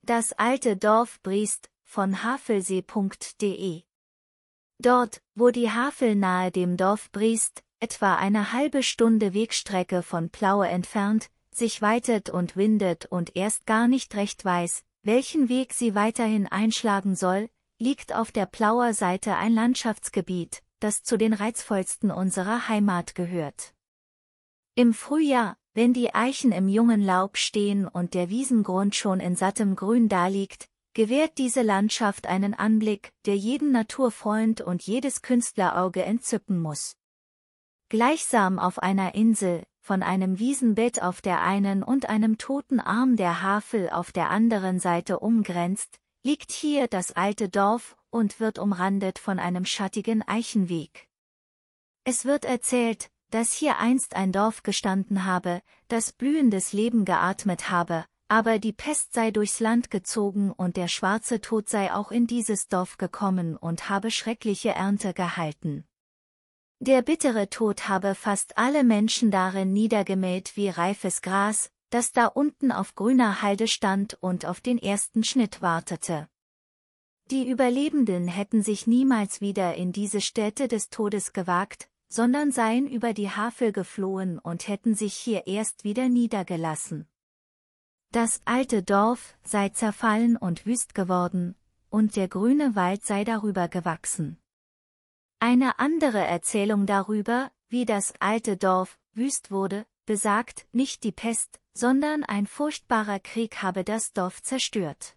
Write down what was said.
Das alte Dorf Briest von havelsee.de. Dort, wo die Havel nahe dem Dorf Briest, etwa eine halbe Stunde Wegstrecke von Plaue entfernt, sich weitet und windet und erst gar nicht recht weiß, welchen Weg sie weiterhin einschlagen soll, liegt auf der Plauer Seite ein Landschaftsgebiet, das zu den reizvollsten unserer Heimat gehört. Im Frühjahr, wenn die Eichen im jungen Laub stehen und der Wiesengrund schon in sattem Grün daliegt, gewährt diese Landschaft einen Anblick, der jeden Naturfreund und jedes Künstlerauge entzücken muss. Gleichsam auf einer Insel, von einem Wiesenbett auf der einen und einem toten Arm der Havel auf der anderen Seite umgrenzt, liegt hier das alte Dorf und wird umrandet von einem schattigen Eichenweg. Es wird erzählt, dass hier einst ein Dorf gestanden habe, das blühendes Leben geatmet habe, aber die Pest sei durchs Land gezogen und der schwarze Tod sei auch in dieses Dorf gekommen und habe schreckliche Ernte gehalten. Der bittere Tod habe fast alle Menschen darin niedergemäht wie reifes Gras, das da unten auf grüner Halde stand und auf den ersten Schnitt wartete. Die Überlebenden hätten sich niemals wieder in diese Stätte des Todes gewagt, sondern seien über die Havel geflohen und hätten sich hier erst wieder niedergelassen. Das alte Dorf sei zerfallen und wüst geworden, und der grüne Wald sei darüber gewachsen. Eine andere Erzählung darüber, wie das alte Dorf wüst wurde, besagt, nicht die Pest, sondern ein furchtbarer Krieg habe das Dorf zerstört.